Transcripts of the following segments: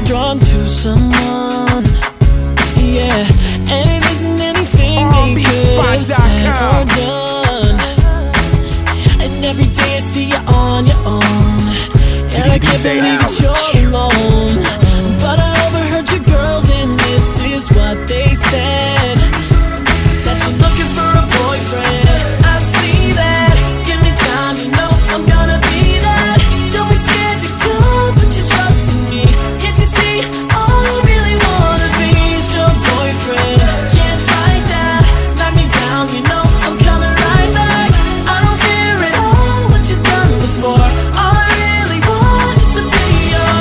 all drawn to someone. Yeah, and it isn't anything they could have said or done. And every day I see you on your own, and I can't believe that you're alone. But I overheard your girls, and this is what they said: that you're looking for a boyfriend. I see that. Give me time, you know I'm gonna be that. Don't be scared to go, put your trust in me. Can't you see, all I really wanna be is your boyfriend. Can't fight that, knock me down, you know I'm coming right back. I don't care at all what you've done before. All I really want is to be your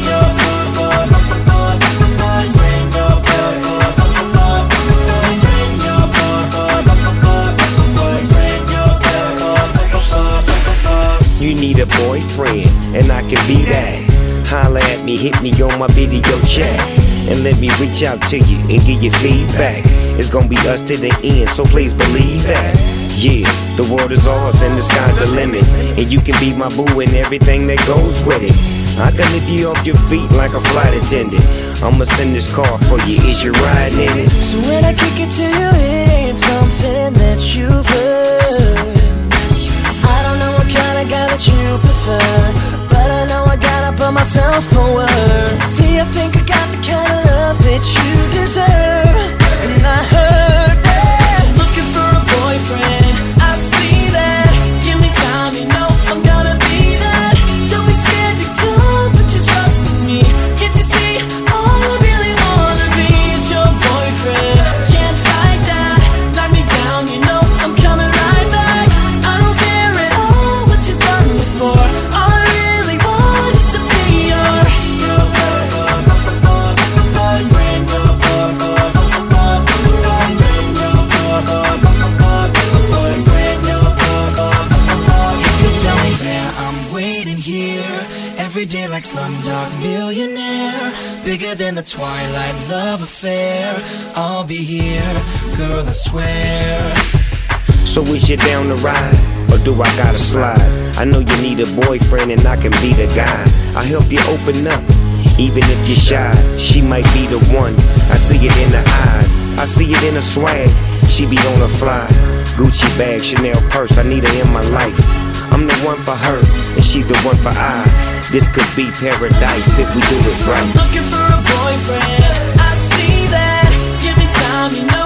You need a boyfriend, and I can be that. Holla at me, hit me on my video chat, and let me reach out to you and give you feedback. It's gonna be us to the end, so please believe that. Yeah, the world is ours and the sky's the limit, and you can be my boo and everything that goes with it. I can lift you off your feet like a flight attendant. I'ma send this car for you, is you riding in it? So when I kick it to you, it ain't something that you've heard. I don't know what kind of guy that you prefer, but I know I gotta put myself forward. See, I think I got the kind of love that you deserve. And I heard that you're looking for a boyfriend. I see that. Give me time, you know I'm gonna be that. Don't be scared to go, put your trust in me. Can't you see, all I really wanna be is your boyfriend. Can't fight that, knock me down, you know I'm coming right back. I don't care at all what you've done before. All I really want is to be your If you tell me where I'm waiting here, every day like Slumdog Millionaire, bigger than the Twilight love affair. I'll be here, girl, I swear. So is you down to ride, or do I gotta slide? I know you need a boyfriend and I can be the guy. I'll help you open up, even if you're shy. She might be the one, I see it in her eyes, I see it in her swag. She be on her fly, Gucci bag, Chanel purse, I need her in my life. I'm the one for her, and she's the one for I. This could be paradise if we do it right. Looking for a boyfriend, I see that. Give me time, you know